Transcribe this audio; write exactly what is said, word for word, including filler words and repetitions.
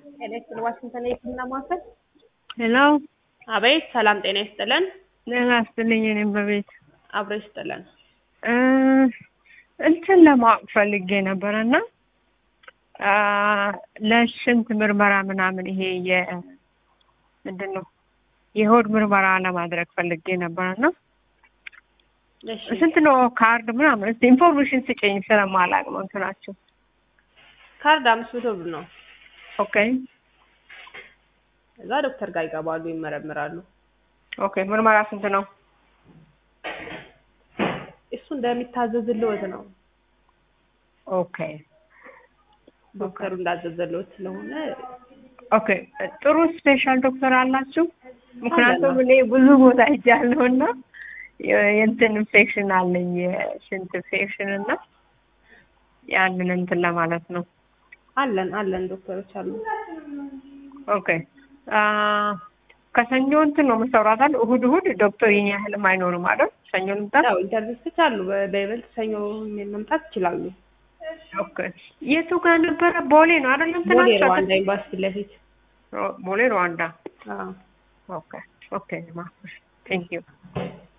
ኤሌክትሪክ ዋሽንግተን የህክምና ማዕከል። ሄሎ አቤት፣ ሰላም ጤና ይስጥልን። ጤና ይስጥልኝ። እኔም በቤት አብሮ ይስጥልን። እ እንትን ለማወቅ ፈልጌ ነበርና አ ለሽንት ምርመራ ምናምን ይሄ የ ምንድን ነው የሆድ ምርመራ ለማድረግ ፈልጌ ነበርና እሺ፣ ስንት ነው ካርድ ምናምን? እስቲ ኢንፎርሜሽን ስጪኝ ስለማላውቅ ነው እንትናችሁ። ካርድ አምስት መቶ ብር ነው። ኦኬ እዛ ዶክተር ጋር ይገባሉ፣ ይመረምራሉ። ኦኬ ምርመራ ስንት ነው? እሱ እንደሚታዘዝልዎት ነው። ኦኬ ዶክተሩ እንዳዘዘልዎት ስለሆነ። ኦኬ ጥሩ ስፔሻል ዶክተር አላችሁ? ምክንያቱም እኔ ብዙ ቦታ ሄጃለሁና የእንትን ኢንፌክሽን አለኝ የሽንት ኢንፌክሽን እና ያንን እንትን ለማለት ነው። አለን አለን ዶክተሮች አሉ። ኦኬ አ ከሰኞ እንትን ነው መሰራታል። እሁድ እሁድ ዶክተር ይሄን ያህልም አይኖርም አይደል? ሰኞ ልምጣ? ያው ኢንተርቪስቶች አሉ፣ በይበልጥ ሰኞ መምጣት ይችላሉ። ኦኬ የቱ ጋር ነበረ? ቦሌ ነው አይደል? እንትን ቦሌ ሩዋንዳ ኤምባሲ ፊት ለፊት። ቦሌ ሩዋንዳ። አዎ ኦኬ ኦኬ ማ ቴንክ ዩ